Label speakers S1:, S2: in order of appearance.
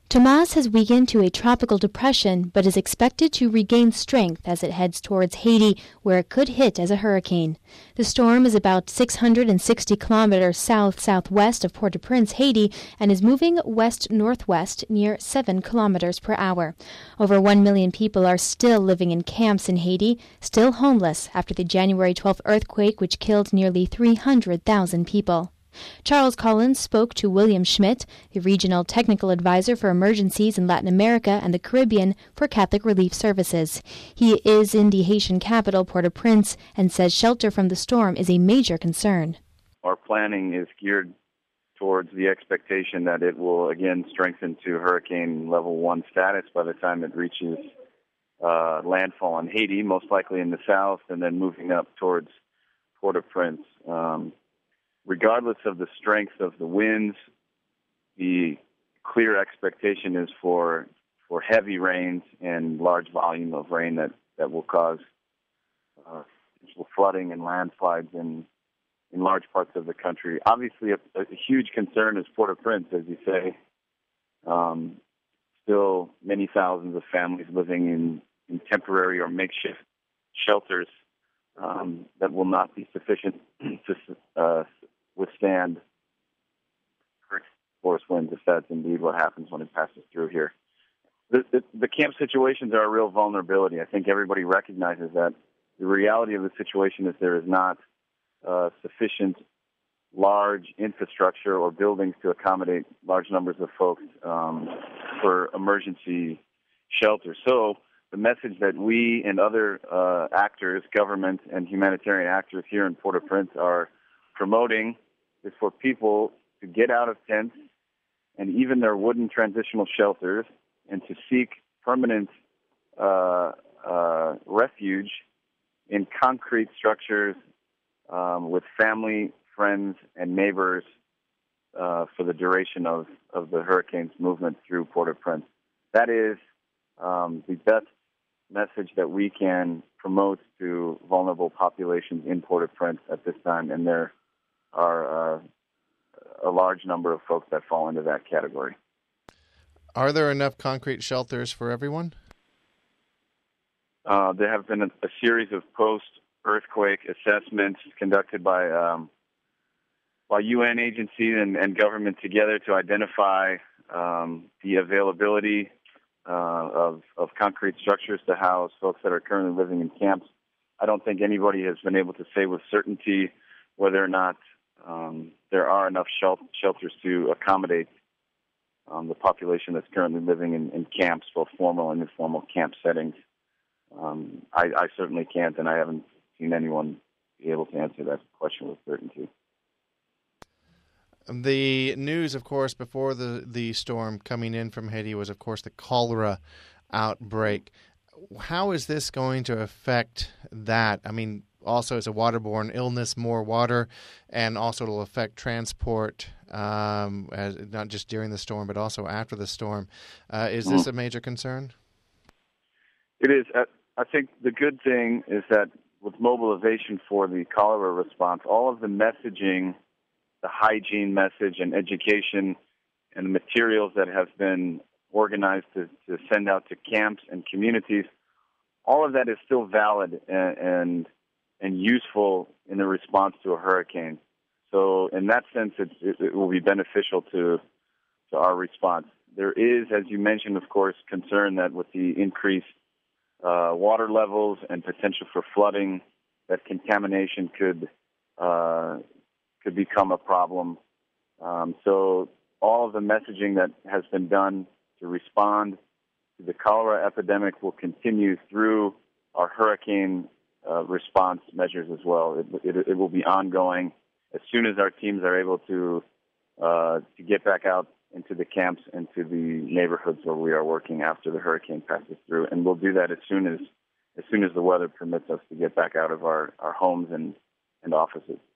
S1: Tomas has weakened to a tropical depression, but is expected to regain strength as it heads towards Haiti, where it could hit as a hurricane. The storm is about 660 kilometers south-southwest of Port-au-Prince, Haiti, and is moving west-northwest near 7 kilometers per hour. Over 1 million people are still living in camps in Haiti, still homeless after the January 12th earthquake, which killed nearly 300,000 people. Charles Collins spoke to William Schmidt, the Regional Technical Advisor for Emergencies in Latin America and the Caribbean for Catholic Relief Services. He is in the Haitian capital, Port-au-Prince, and says shelter from the storm is a major concern.
S2: Our planning is geared towards the expectation that it will again strengthen to hurricane level 1 status by the time it reaches landfall in Haiti, most likely in the south, and then moving up towards Port-au-Prince. Regardless of the strength of the winds, the clear expectation is for heavy rains and large volume of rain that will cause flooding and landslides in large parts of the country. Obviously, a huge concern is Port-au-Prince, as you say. Still many thousands of families living in temporary or makeshift shelters that will not be sufficient to withstand force winds, if that's indeed what happens when it passes through here. The camp situations are a real vulnerability. I think everybody recognizes that. The reality of the situation is there is not sufficient large infrastructure or buildings to accommodate large numbers of folks for emergency shelter. So the message that we and other actors, government and humanitarian actors here in Port-au-Prince are promoting is for people to get out of tents and even their wooden transitional shelters and to seek permanent refuge in concrete structures with family, friends, and neighbors for the duration of the hurricane's movement through Port-au-Prince. That is the best message that we can promote to vulnerable populations in Port-au-Prince at this time, and there are a large number of folks that fall into that category.
S3: Are there enough concrete shelters for everyone?
S2: There have been a series of post-earthquake assessments conducted by UN agencies and government together to identify the availability of concrete structures to house folks that are currently living in camps. I don't think anybody has been able to say with certainty whether or not there are enough shelters to accommodate the population that's currently living in camps, both formal and informal camp settings. I certainly can't, and I haven't seen anyone be able to answer that question with certainty.
S3: The news, of course, before the storm coming in from Haiti was, of course, the cholera outbreak. How is this going to affect that? I mean, also it's a waterborne illness, more water, and also it'll affect transport, not just during the storm, but also after the storm. Is this a major concern?
S2: It is. I think the good thing is that with mobilization for the cholera response, all of the messaging, the hygiene message and education and the materials that have been organized to send out to camps and communities, all of that is still valid and useful in the response to a hurricane. So in that sense, it will be beneficial to our response. There is, as you mentioned, of course, concern that with the increased water levels and potential for flooding, that contamination could become a problem. So all of the messaging that has been done to respond to the cholera epidemic will continue through our hurricane response measures as well. It will be ongoing as soon as our teams are able to get back out into the camps and to the neighborhoods where we are working after the hurricane passes through, and we'll do that as soon as the weather permits us to get back out of our homes and offices.